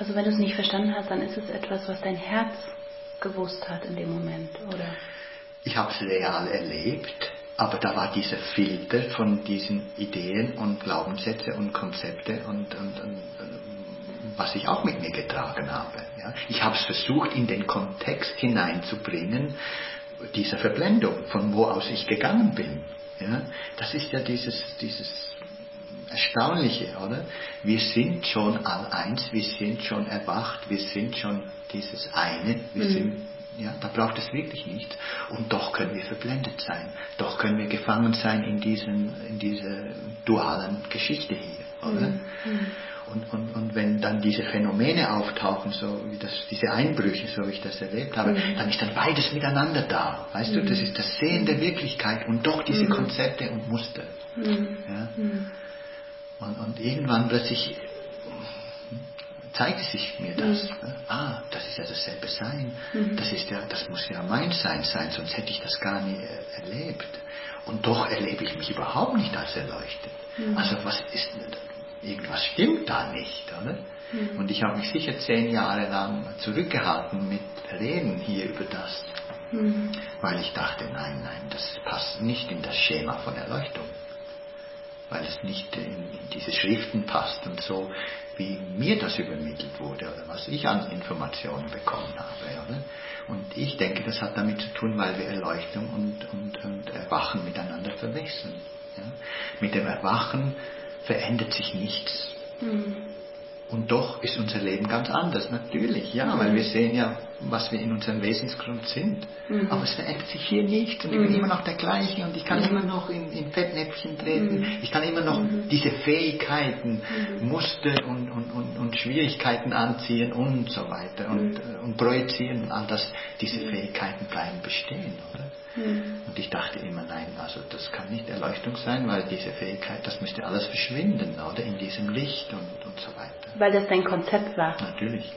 Also wenn du es nicht verstanden hast, dann ist es etwas, was dein Herz gewusst hat in dem Moment, oder? Ich habe es real erlebt, aber da war dieser Filter von diesen Ideen und Glaubenssätze und Konzepte und was ich auch mit mir getragen habe. Ja. Ich habe es versucht, in den Kontext hineinzubringen, dieser Verblendung, von wo aus ich gegangen bin. Ja. Das ist ja dieses Erstaunliche, oder? Wir sind schon all-eins, wir sind schon erwacht, wir sind schon dieses eine, wir sind, ja, da braucht es wirklich nichts. Und doch können wir verblendet sein, doch können wir gefangen sein in dieser dualen Geschichte hier, oder? Und wenn dann diese Phänomene auftauchen, so wie diese Einbrüche, so wie ich das erlebt habe, dann ist dann beides miteinander da. Weißt du, das ist das Sehen der Wirklichkeit und doch diese Konzepte und Muster. Ja? Und irgendwann plötzlich zeigte sich mir das. Das ist ja dasselbe Sein. Das muss ja mein Sein sein, sonst hätte ich das gar nie erlebt. Und doch erlebe ich mich überhaupt nicht als erleuchtet. Also irgendwas stimmt da nicht, oder? Und ich habe mich sicher 10 Jahre lang zurückgehalten mit Reden hier über das, weil ich dachte, nein, das passt nicht in das Schema von Erleuchtung, weil es nicht in diese Schriften passt und so, wie mir das übermittelt wurde oder was ich an Informationen bekommen habe, oder? Und ich denke, das hat damit zu tun, weil wir Erleuchtung und Erwachen miteinander verwechseln. Ja? Mit dem Erwachen verändert sich nichts. Und doch ist unser Leben ganz anders, natürlich, ja, weil wir sehen ja, was wir in unserem Wesensgrund sind. Aber es verändert sich hier nichts und ich bin immer noch der gleiche und ich kann immer noch in Fettnäpfchen treten. Ich kann immer noch diese Fähigkeiten, Muster und Schwierigkeiten anziehen und so weiter und projizieren und all das, diese Fähigkeiten bleiben bestehen, oder? Und ich dachte immer, nein, also das kann nicht Erleuchtung sein, weil diese Fähigkeit, das müsste alles verschwinden, oder? In diesem Licht und so weiter. Weil das dein Konzept war. Natürlich.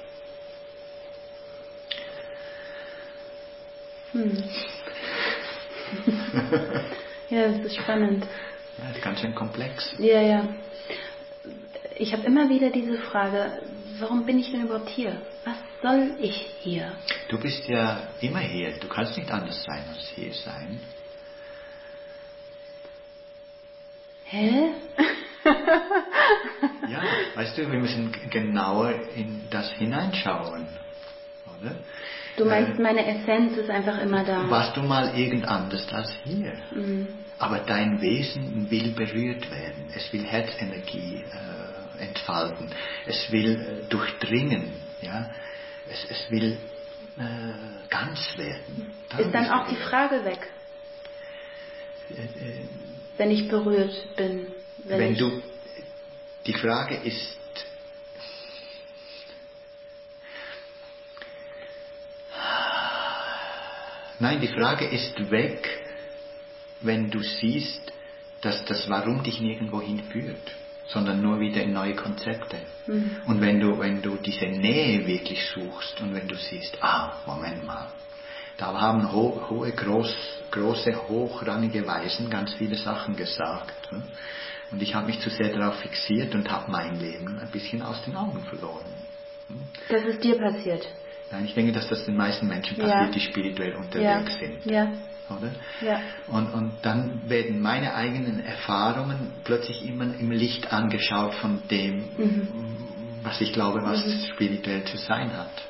Ja, das ist spannend. Ja, das ist ganz schön komplex. Ja. Ich habe immer wieder diese Frage, warum bin ich denn überhaupt hier? Was soll ich hier? Du bist ja immer hier. Du kannst nicht anders sein als hier sein. Hä? Ja, weißt du, wir müssen genauer in das hineinschauen, oder? Du meinst, meine Essenz ist einfach immer da. Warst du mal irgend anders als hier? Aber dein Wesen will berührt werden. Es will Herzenergie entfalten. Es will durchdringen. Ja? Es will ganz werden. Ist dann auch die Frage weg? Wenn ich berührt bin. Die Frage ist, nein, die Frage ist weg, wenn du siehst, dass das Warum dich nirgendwo hinführt, sondern nur wieder in neue Konzepte. Und wenn du diese Nähe wirklich suchst und wenn du siehst, Moment mal, da haben große, hochrangige Weisen ganz viele Sachen gesagt. Und ich habe mich zu sehr darauf fixiert und habe mein Leben ein bisschen aus den Augen verloren. Das ist dir passiert? Nein, ich denke, dass das den meisten Menschen passiert, die spirituell unterwegs sind. Ja. Oder? Ja. Und dann werden meine eigenen Erfahrungen plötzlich immer im Licht angeschaut von dem, was ich glaube, was spirituell zu sein hat.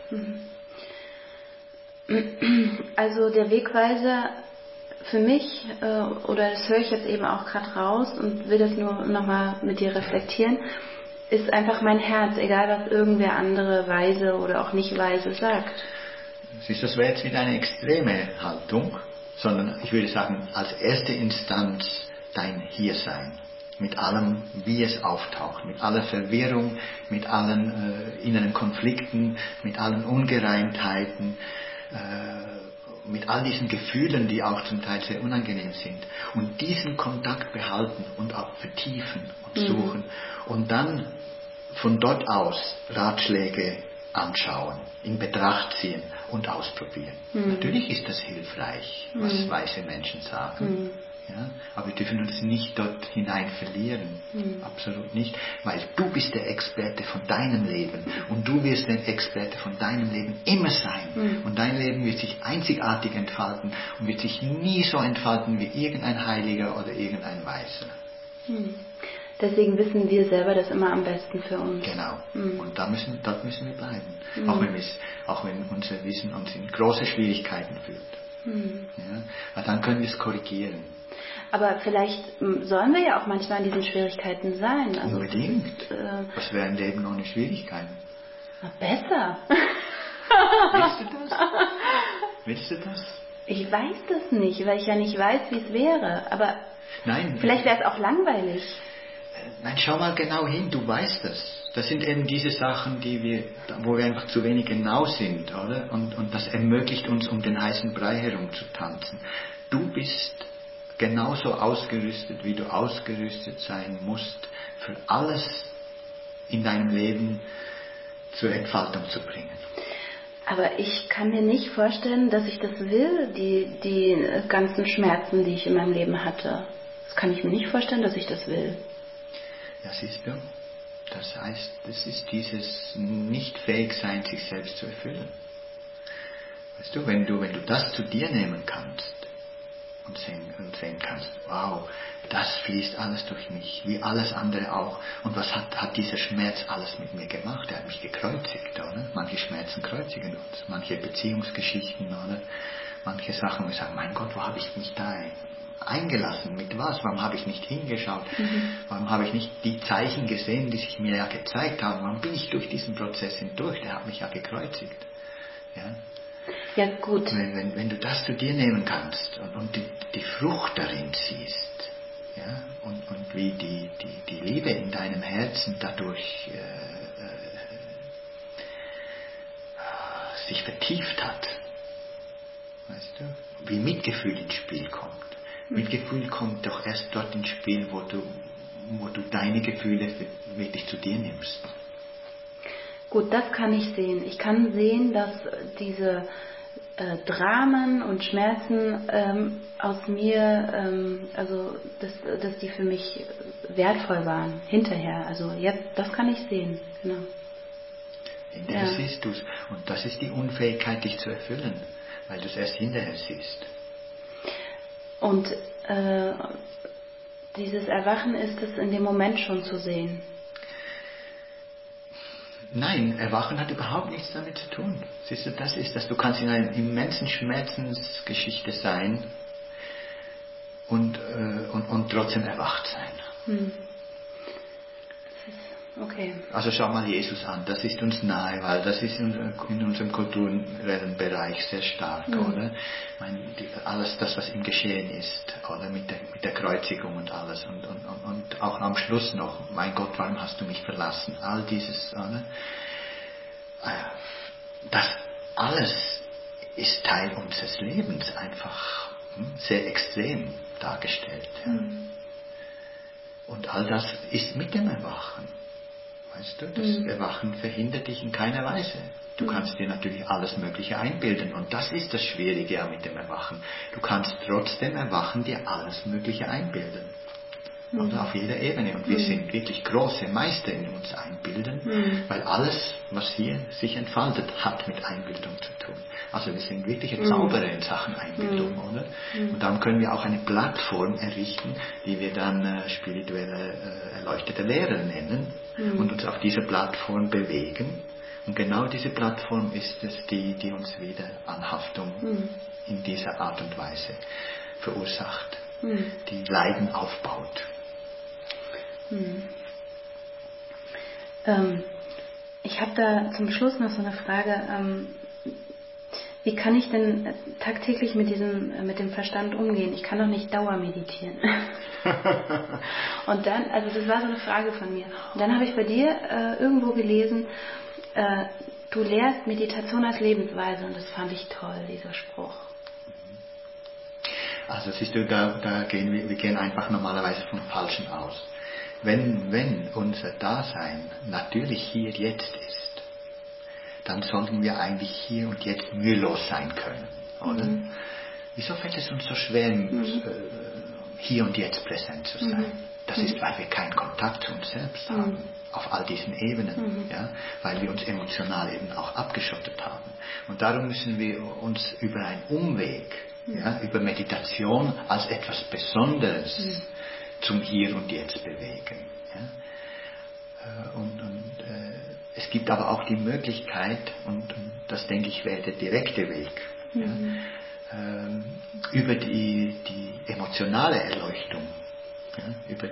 Also der Wegweiser für mich, oder das höre ich jetzt eben auch gerade raus und will das nur nochmal mit dir reflektieren, ist einfach mein Herz, egal was irgendwer andere weise oder auch nicht weise sagt. Siehst du, das wäre jetzt wieder eine extreme Haltung, sondern ich würde sagen, als erste Instanz dein Hiersein. Mit allem, wie es auftaucht, mit aller Verwirrung, mit allen inneren Konflikten, mit allen Ungereimtheiten, mit all diesen Gefühlen, die auch zum Teil sehr unangenehm sind. Und diesen Kontakt behalten und auch vertiefen und suchen. Und dann von dort aus Ratschläge anschauen, in Betracht ziehen und ausprobieren. Natürlich ist das hilfreich, was weise Menschen sagen. Ja? Aber wir dürfen uns nicht dort hinein verlieren. Absolut nicht. Weil du bist der Experte von deinem Leben. Und du wirst der Experte von deinem Leben immer sein. Und dein Leben wird sich einzigartig entfalten und wird sich nie so entfalten wie irgendein Heiliger oder irgendein Weiser. Deswegen wissen wir selber das immer am besten für uns. Genau. Und dort müssen wir bleiben. Auch wenn unser Wissen uns in große Schwierigkeiten führt. Ja? Aber dann können wir es korrigieren. Aber vielleicht sollen wir ja auch manchmal in diesen Schwierigkeiten sein. Also unbedingt. Was wäre ein Leben ohne Schwierigkeiten? Na, besser. Willst du das? Ich weiß das nicht, weil ich ja nicht weiß, wie es wäre. Aber nein, vielleicht wäre es auch langweilig. Nein, schau mal genau hin, du weißt das. Das sind eben diese Sachen, wo wir einfach zu wenig genau sind, oder? Und das ermöglicht uns, um den heißen Brei herum zu tanzen. Du bist genauso ausgerüstet, wie du ausgerüstet sein musst, für alles in deinem Leben zur Entfaltung zu bringen. Aber ich kann mir nicht vorstellen, dass ich das will, die ganzen Schmerzen, die ich in meinem Leben hatte. Das kann ich mir nicht vorstellen, dass ich das will. Ja, siehst du, das heißt, das ist dieses Nicht-Fähig-Sein, sich selbst zu erfüllen. Weißt du, wenn du das zu dir nehmen kannst und sehen kannst, wow, das fließt alles durch mich, wie alles andere auch. Und was hat dieser Schmerz alles mit mir gemacht? Er hat mich gekreuzigt, oder? Manche Schmerzen kreuzigen uns, manche Beziehungsgeschichten, oder? Manche Sachen, wo ich sage, mein Gott, wo habe ich mich da eingelassen? Mit was? Warum habe ich nicht hingeschaut? Warum habe ich nicht die Zeichen gesehen, die sich mir ja gezeigt haben? Warum bin ich durch diesen Prozess hindurch? Der hat mich ja gekreuzigt. Ja? Ja, gut. Wenn du das zu dir nehmen kannst und die Frucht darin siehst, ja, und wie die Liebe in deinem Herzen dadurch sich vertieft hat, weißt du, wie Mitgefühl ins Spiel kommt. Mitgefühl kommt doch erst dort ins Spiel, wo du deine Gefühle wirklich zu dir nimmst. Gut, das kann ich sehen. Ich kann sehen, dass diese Dramen und Schmerzen aus mir, also dass die für mich wertvoll waren, hinterher. Also jetzt, das kann ich sehen, genau. Hinterher siehst du es. Und das ist die Unfähigkeit, dich zu erfüllen, weil du es erst hinterher siehst. Und dieses Erwachen ist es in dem Moment schon zu sehen. Nein, Erwachen hat überhaupt nichts damit zu tun. Siehst du, das ist das. Du kannst in einer immensen Schmerzensgeschichte sein und trotzdem erwacht sein. Okay. Also schau mal Jesus an, das ist uns nahe, weil das ist in unserem kulturellen Bereich sehr stark, oder? Ich meine, alles das, was ihm geschehen ist, oder mit der Kreuzigung und alles und auch am Schluss noch, mein Gott, warum hast du mich verlassen? All dieses, oder? Das alles ist Teil unseres Lebens, einfach sehr extrem dargestellt. Ja. Und all das ist mit dem Erwachen. Weißt du, das Erwachen verhindert dich in keiner Weise. Du kannst dir natürlich alles Mögliche einbilden und das ist das Schwierige ja mit dem Erwachen. Du kannst trotzdem Erwachen dir alles Mögliche einbilden. Oder auf jeder Ebene. Und wir sind wirklich große Meister in uns einbilden, weil alles, was hier sich entfaltet, hat mit Einbildung zu tun. Also wir sind wirkliche Zauberer in Sachen Einbildung, oder? Und darum können wir auch eine Plattform errichten, die wir dann spirituelle erleuchtete Lehrer nennen und uns auf dieser Plattform bewegen. Und genau diese Plattform ist es, die uns wieder Anhaftung in dieser Art und Weise verursacht, die Leiden aufbaut. Ich habe da zum Schluss noch so eine Frage. Wie kann ich denn tagtäglich mit dem Verstand umgehen? Ich kann doch nicht dauermeditieren. Und dann, also das war so eine Frage von mir. Und dann habe ich bei dir irgendwo gelesen, du lehrst Meditation als Lebensweise. Und das fand ich toll, dieser Spruch. Also siehst du, wir gehen einfach normalerweise vom Falschen aus. Wenn unser Dasein natürlich hier jetzt ist, dann sollten wir eigentlich hier und jetzt mühelos sein können, oder? Wieso fällt es uns so schwer, hier und jetzt präsent zu sein. Das ist, weil wir keinen Kontakt zu uns selbst haben, auf all diesen Ebenen, ja, weil wir uns emotional eben auch abgeschottet haben. Und darum müssen wir uns über einen Umweg, ja, über Meditation als etwas Besonderes zum Hier und Jetzt bewegen. Ja. Es gibt aber auch die Möglichkeit, und das denke ich wäre der direkte Weg, ja, über die emotionale Erleuchtung, ja, über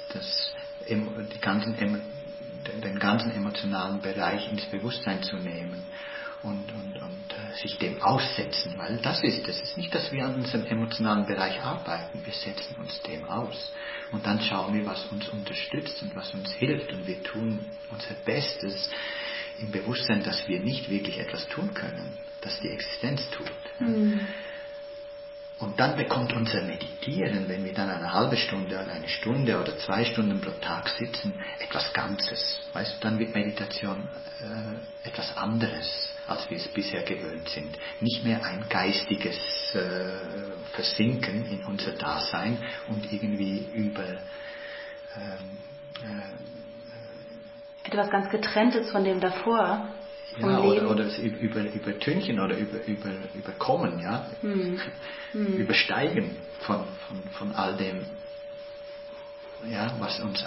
den ganzen emotionalen Bereich ins Bewusstsein zu nehmen und sich dem aussetzen, weil das ist nicht, dass wir an unserem emotionalen Bereich arbeiten, wir setzen uns dem aus und dann schauen wir, was uns unterstützt und was uns hilft und wir tun unser Bestes im Bewusstsein, dass wir nicht wirklich etwas tun können, dass die Existenz tut. Und dann bekommt unser Meditieren, wenn wir dann eine halbe Stunde oder eine Stunde oder 2 Stunden pro Tag sitzen, etwas Ganzes. Weißt du, dann wird Meditation etwas anderes, als wir es bisher gewöhnt sind. Nicht mehr ein geistiges Versinken in unser Dasein und irgendwie über etwas ganz Getrenntes von dem davor. Ja, oder über Tünchen oder über Kommen, ja. Übersteigen von all dem, ja, was uns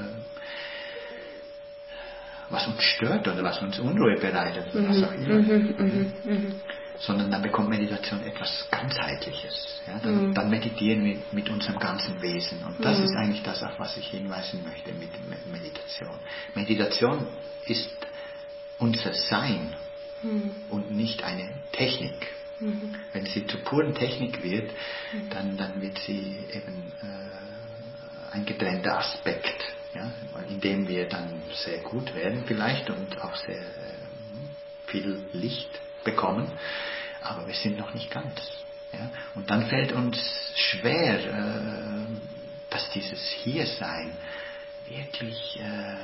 stört oder was uns Unruhe bereitet, was auch immer. Sondern dann bekommt Meditation etwas Ganzheitliches. Ja? Dann meditieren wir mit unserem ganzen Wesen. Und das ist eigentlich das, auf was ich hinweisen möchte mit Meditation. Meditation ist unser Sein und nicht eine Technik. Wenn sie zur puren Technik wird, dann wird sie eben ein getrennter Aspekt, ja? In dem wir dann sehr gut werden vielleicht und auch sehr viel Licht bekommen, aber wir sind noch nicht ganz. Ja? Und dann fällt uns schwer, dass dieses Hiersein wirklich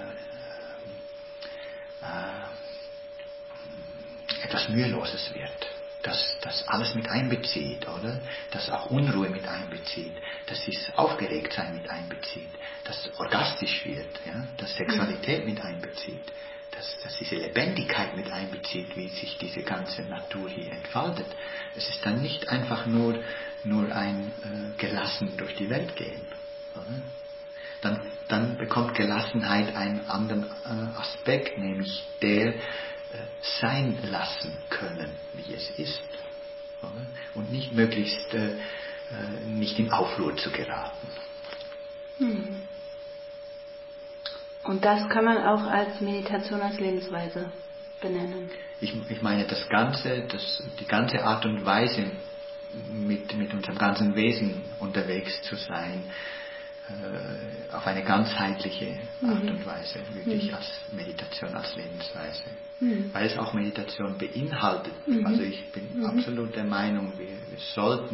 etwas Müheloses wird, dass alles mit einbezieht, oder? Dass auch Unruhe mit einbezieht, dass dieses Aufgeregtsein mit einbezieht, dass orgastisch wird, ja? Dass Sexualität mit einbezieht, dass diese Lebendigkeit mit einbezieht, wie sich diese ganze Natur hier entfaltet. Es ist dann nicht einfach nur ein gelassen durch die Welt gehen, oder? Dann bekommt Gelassenheit einen anderen Aspekt, nämlich der sein lassen können, wie es ist. Oder? Und nicht möglichst nicht in Aufruhr zu geraten. Und das kann man auch als Meditation, als Lebensweise benennen. Ich meine die ganze Art und Weise, mit unserem ganzen Wesen unterwegs zu sein, auf eine ganzheitliche Art und Weise, wirklich als Meditation, als Lebensweise. Weil es auch Meditation beinhaltet. Also ich bin absolut der Meinung, wir sollten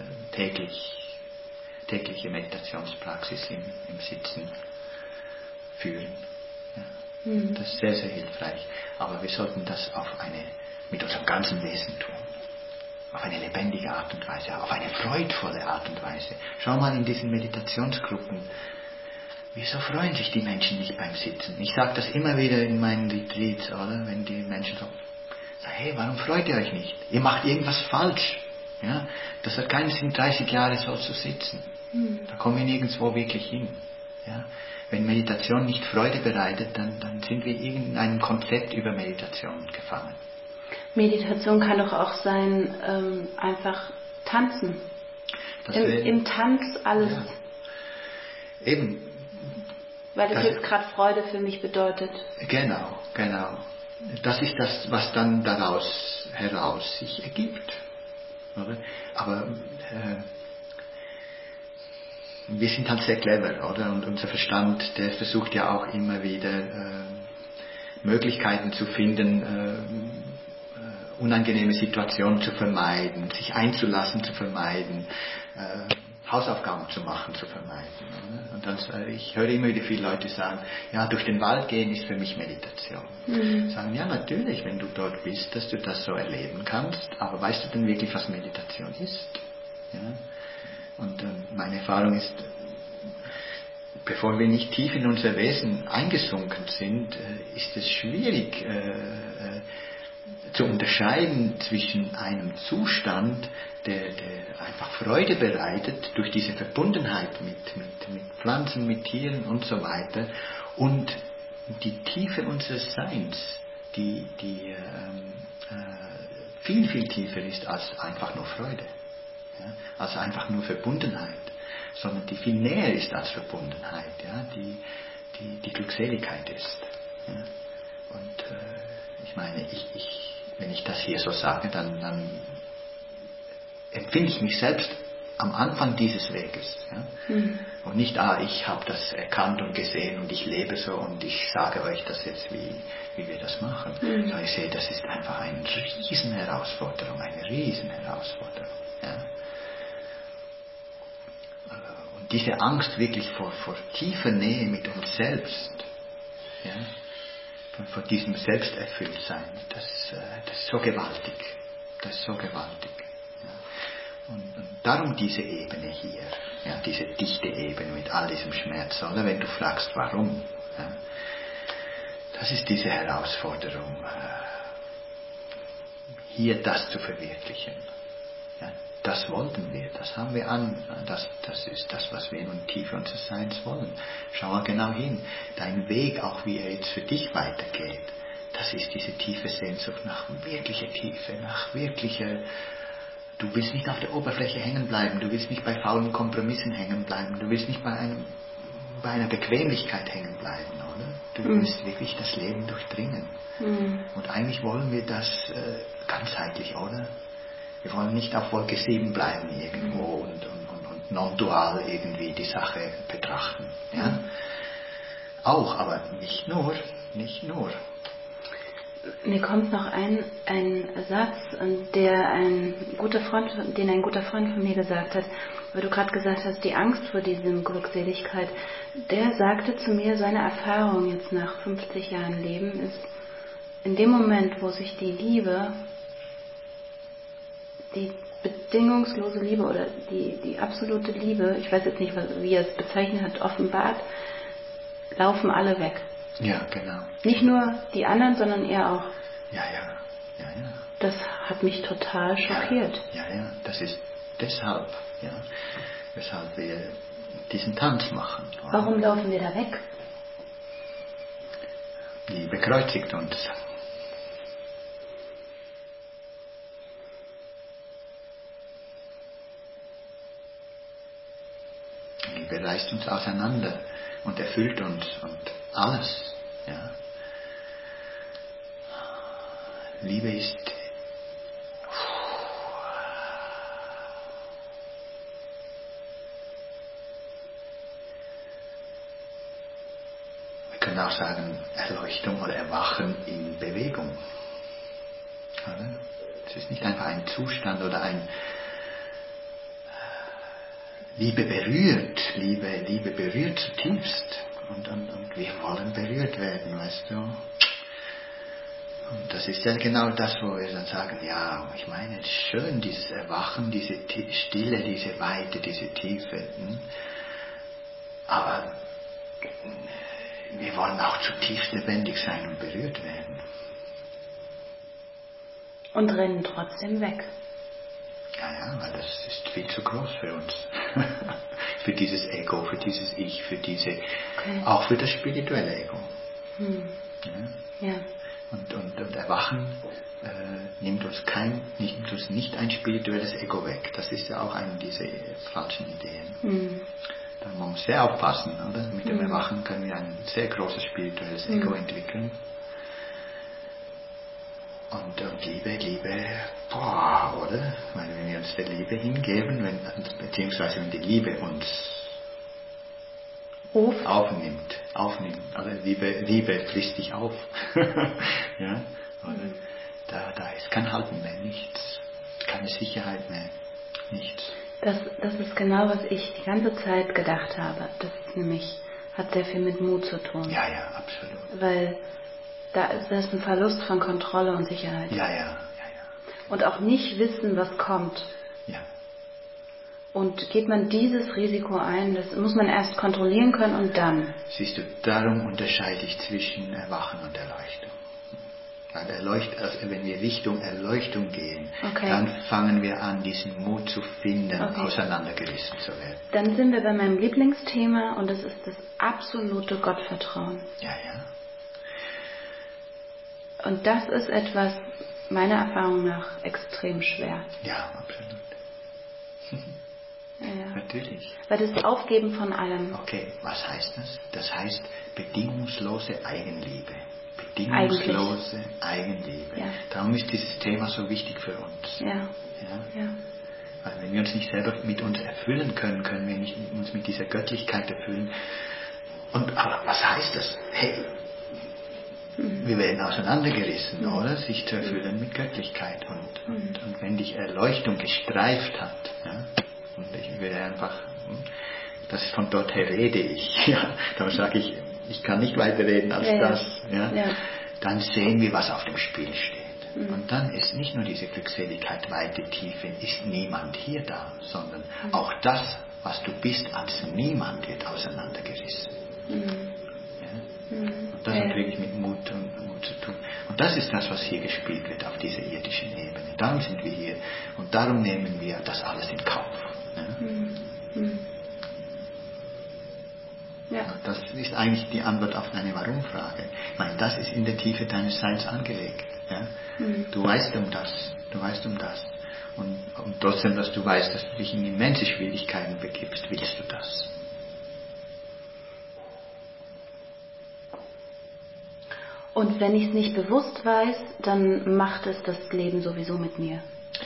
tägliche Meditationspraxis im Sitzen führen. Ja. Das ist sehr, sehr hilfreich. Aber wir sollten das mit unserem ganzen Wesen tun. Auf eine lebendige Art und Weise, auf eine freudvolle Art und Weise. Schau mal in diesen Meditationsgruppen, wieso freuen sich die Menschen nicht beim Sitzen? Ich sage das immer wieder in meinen Retreats, oder? Wenn die Menschen sagen, hey, warum freut ihr euch nicht? Ihr macht irgendwas falsch. Ja? Das hat keinen Sinn, 30 Jahre so zu sitzen. Da kommen wir nirgendwo wirklich hin. Ja? Wenn Meditation nicht Freude bereitet, dann sind wir in einem Konzept über Meditation gefangen. Meditation kann doch auch sein, einfach tanzen. Im Tanz alles. Ja. Eben. Weil das jetzt gerade Freude für mich bedeutet. Genau. Das ist das, was dann daraus heraus sich ergibt. Oder? Aber wir sind halt sehr clever, oder? Und unser Verstand, der versucht ja auch immer wieder Möglichkeiten zu finden, unangenehme Situationen zu vermeiden, sich einzulassen zu vermeiden, Hausaufgaben zu machen zu vermeiden. Und dann, ich höre immer wieder viele Leute sagen, ja, durch den Wald gehen ist für mich Meditation. Sagen, ja, natürlich, wenn du dort bist, dass du das so erleben kannst, aber weißt du denn wirklich, was Meditation ist? Ja? Und meine Erfahrung ist, bevor wir nicht tief in unser Wesen eingesunken sind, ist es schwierig zu unterscheiden zwischen einem Zustand, der einfach Freude bereitet durch diese Verbundenheit mit Pflanzen, mit Tieren und so weiter, und die Tiefe unseres Seins, die viel, viel tiefer ist als einfach nur Freude, ja, als einfach nur Verbundenheit, sondern die viel näher ist als Verbundenheit, ja, die Glückseligkeit ist. Ja. Und ich meine, wenn ich das hier so sage, dann empfinde ich mich selbst am Anfang dieses Weges. Ja? Und nicht, ich habe das erkannt und gesehen und ich lebe so und ich sage euch das jetzt, wie wir das machen. Sondern ich sehe, das ist einfach eine Riesenherausforderung, Ja? Und diese Angst wirklich vor tiefer Nähe mit uns selbst, ja? Von diesem Selbsterfülltsein, das ist so gewaltig. Das ist so gewaltig. Ja. Und darum diese Ebene hier, ja, diese dichte Ebene mit all diesem Schmerz, oder wenn du fragst, warum, ja, das ist diese Herausforderung, hier das zu verwirklichen. Ja, das wollten wir, das haben wir an, das ist das, was wir in der Tiefe unseres Seins wollen. Schau mal genau hin, dein Weg, auch wie er jetzt für dich weitergeht, das ist diese tiefe Sehnsucht nach wirklicher Tiefe, nach wirklicher, du willst nicht auf der Oberfläche hängen bleiben, du willst nicht bei faulen Kompromissen hängen bleiben, du willst nicht bei einer Bequemlichkeit hängen bleiben, oder? Du willst wirklich das Leben durchdringen. Und eigentlich wollen wir das ganzheitlich, oder? Wir wollen nicht auf Wolke 7 bleiben irgendwo und non-dual irgendwie die Sache betrachten. Ja? Auch, aber nicht nur. Mir kommt noch ein Satz, den ein guter Freund von mir gesagt hat, weil du gerade gesagt hast, die Angst vor diesem Glückseligkeit. Der sagte zu mir, seine Erfahrung jetzt nach 50 Jahren Leben ist, in dem Moment, wo sich die Liebe, die bedingungslose Liebe oder die absolute Liebe, ich weiß jetzt nicht, wie er es bezeichnet hat, offenbart, laufen alle weg. Ja, genau. Nicht nur die anderen, sondern er auch. Ja. Das hat mich total schockiert. Ja, das ist deshalb, ja, weshalb wir diesen Tanz machen. Warum laufen wir da weg? Liebe kreuzigt uns. Liebe reißt uns auseinander und erfüllt uns und alles. Ja. Liebe ist wir können auch sagen Erleuchtung oder Erwachen in Bewegung. Oder? Es ist nicht einfach ein Zustand oder ein Liebe berührt zutiefst und wir wollen berührt werden, weißt du. Und das ist ja genau das, wo wir dann sagen, ja, ich meine, es ist schön, dieses Erwachen, diese Stille, diese Weite, diese Tiefe. Aber wir wollen auch zutiefst lebendig sein und berührt werden. Und rennen trotzdem weg. Ja, weil das ist viel zu groß für uns. Für dieses Ego, für dieses Ich, auch für das spirituelle Ego. Ja. Und Erwachen nimmt uns nicht ein spirituelles Ego weg. Das ist ja auch eine dieser falschen Ideen. Da muss man sehr aufpassen, oder? Mit dem Erwachen können wir ein sehr großes spirituelles Ego entwickeln. Und Liebe, oder? Weil wenn wir uns der Liebe hingeben, beziehungsweise wenn die Liebe uns aufnimmt, also Liebe frisst dich auf. Ja? Oder? Da ist kein Halten mehr, nichts. Keine Sicherheit mehr, nichts. Das ist genau, was ich die ganze Zeit gedacht habe. Das ist nämlich, hat sehr viel mit Mut zu tun. Ja, absolut. Weil da ist ein Verlust von Kontrolle und Sicherheit. Ja. Und auch nicht wissen, was kommt. Ja. Und geht man dieses Risiko ein, das muss man erst kontrollieren können und dann. Siehst du, darum unterscheide ich zwischen Erwachen und Erleuchtung. Weil wenn wir Richtung Erleuchtung gehen, dann fangen wir an, diesen Mut zu finden, auseinandergerissen zu werden. Dann sind wir bei meinem Lieblingsthema und das ist das absolute Gottvertrauen. Ja, ja. Und das ist etwas, meiner Erfahrung nach, extrem schwer. Ja, absolut. Ja. Natürlich. Weil das Aufgeben von allem. Okay, was heißt das? Das heißt bedingungslose Eigenliebe. Bedingungslose Eigenliebe. Ja. Darum ist dieses Thema so wichtig für uns. Ja. Ja? Weil wenn wir uns nicht selber mit uns erfüllen können, können wir nicht uns mit dieser Göttlichkeit erfüllen. Aber was heißt das? Hey, wir werden auseinandergerissen, oder? Sich zu erfüllen mit Göttlichkeit. Und wenn dich Erleuchtung gestreift hat, ja, und ich will einfach, von dort her rede ich, ja, darum sage ich, ich kann nicht weiter reden als das, ja, dann sehen wir, was auf dem Spiel steht. Und dann ist nicht nur diese Glückseligkeit, Weite, Tiefe, ist niemand hier da, sondern auch das, was du bist als niemand, wird auseinandergerissen. Und das hat wirklich mit Mut zu tun. Und das ist das, was hier gespielt wird auf dieser irdischen Ebene. Darum sind wir hier. Und darum nehmen wir das alles in Kauf. Ja. Das ist eigentlich die Antwort auf deine Warum-Frage. Ich meine, das ist in der Tiefe deines Seins angelegt. Ja? Du weißt um das. Und trotzdem, dass du weißt, dass du dich in immense Schwierigkeiten begibst, willst du das. Und wenn ich es nicht bewusst weiß, dann macht es das Leben sowieso mit mir.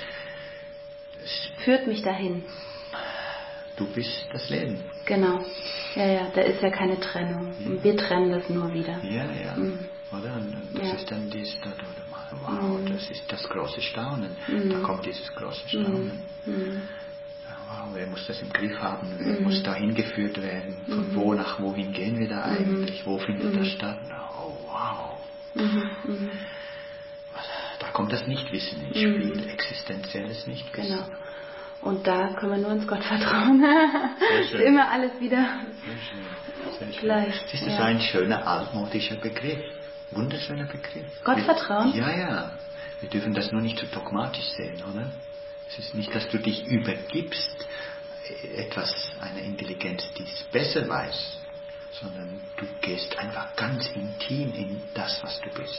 Es führt mich dahin. Du bist das Leben. Genau. Ja, da ist ja keine Trennung. Ja. Wir trennen das nur wieder. Ja. Oder? Und das ist dann wow, das ist das große Staunen. Da kommt dieses große Staunen. Wow, wer muss das im Griff haben? Wer muss dahin geführt werden? Von wo nach wohin gehen wir da eigentlich? Wo findet das statt? Oh, wow. Da kommt das Nichtwissen ins Spiel, existenzielles Nichtwissen. Genau. Und da können wir nur ins Gott vertrauen. Ist immer alles wieder gleich. Das ist so ein schöner altmodischer Begriff. Wunderschöner Begriff. Gottvertrauen? Ja. Wir dürfen das nur nicht zu dogmatisch sehen, oder? Es ist nicht, dass du dich übergibst, einer Intelligenz, die es besser weiß, sondern du gehst einfach ganz intim in das, was du bist.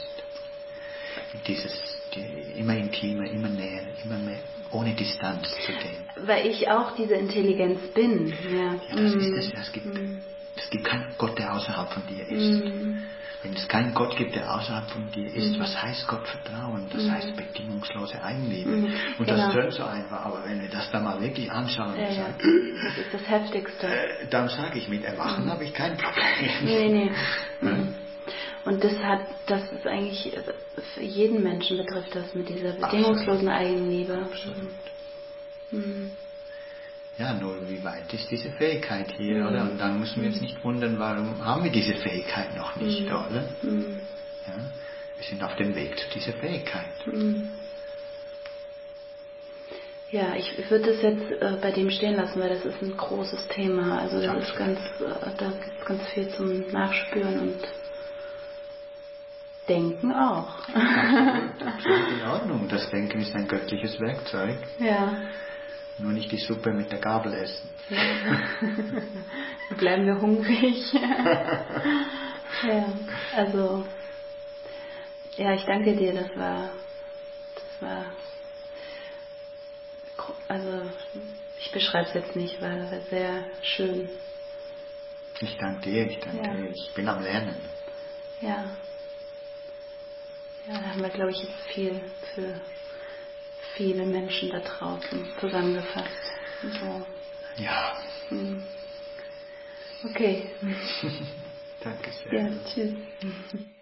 Immer intimer, immer näher, immer mehr, ohne Distanz zu gehen. Weil ich auch diese Intelligenz bin. Ja, das ist es. Es gibt keinen Gott, der außerhalb von dir ist. Wenn es keinen Gott gibt, der außerhalb von dir ist, was heißt Gottvertrauen? Das heißt bedingungslose Eigenliebe. Und das tönt so einfach, aber wenn wir das dann mal wirklich anschauen und sagen, das ist das Heftigste. Dann sage ich, mit Erwachen habe ich kein Problem. Nee. Und das ist eigentlich, für jeden Menschen betrifft das mit dieser bedingungslosen Eigenliebe. Absolut. Ja, nur wie weit ist diese Fähigkeit hier, oder? Und dann müssen wir uns nicht wundern, warum haben wir diese Fähigkeit noch nicht, oder? Ja, wir sind auf dem Weg zu dieser Fähigkeit. Ja, ich würde das jetzt bei dem stehen lassen, weil das ist ein großes Thema. Also das ist da gibt es ganz viel zum Nachspüren und Denken auch. Absolut in Ordnung. Das Denken ist ein göttliches Werkzeug. Ja. Nur nicht die Suppe mit der Gabel essen. Bleiben wir hungrig. Ich danke dir, das war ich beschreibe es jetzt nicht, war sehr schön. Ich danke dir, ich bin am Lernen. Ja, da haben wir, glaube ich, jetzt viel für viele Menschen da draußen zusammengefasst. So. Ja. Okay. Danke sehr. Ja, tschüss.